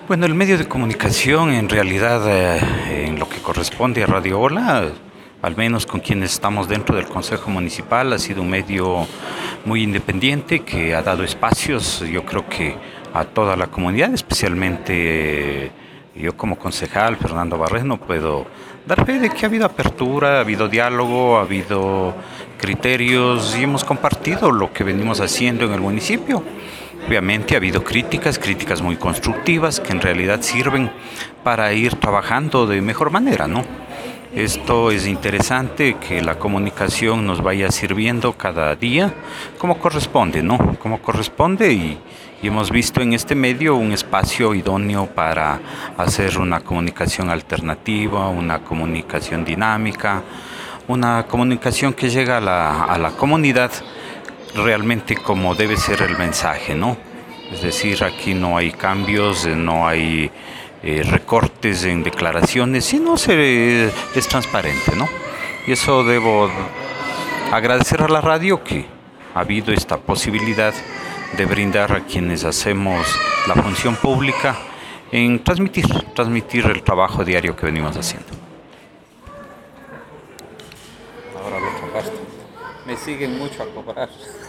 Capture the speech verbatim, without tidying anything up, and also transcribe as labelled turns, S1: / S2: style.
S1: Bueno, el medio de comunicación en realidad, eh, en lo que corresponde a Radio Hola, al menos con quienes estamos dentro del Consejo Municipal, ha sido un medio muy independiente que ha dado espacios, yo creo que a toda la comunidad, especialmente eh, yo como concejal, Fernando Barreno, puedo dar fe de que ha habido apertura, ha habido diálogo, ha habido criterios y hemos compartido lo que venimos haciendo en el municipio. Obviamente ha habido críticas, críticas muy constructivas que en realidad sirven para ir trabajando de mejor manera, ¿no? Esto es interesante, que la comunicación nos vaya sirviendo cada día como corresponde, ¿no? Como corresponde y, y hemos visto en este medio un espacio idóneo para hacer una comunicación alternativa, una comunicación dinámica, una comunicación que llega a la, a la comunidad realmente como debe ser el mensaje, ¿no? Es decir, aquí no hay cambios, no hay eh, recortes en declaraciones, sino se, es transparente, ¿no? Y eso debo agradecer a la radio que ha habido esta posibilidad de brindar a quienes hacemos la función pública en transmitir, transmitir el trabajo diario que venimos haciendo. Ahora lo comparto. Me siguen mucho a cobrar.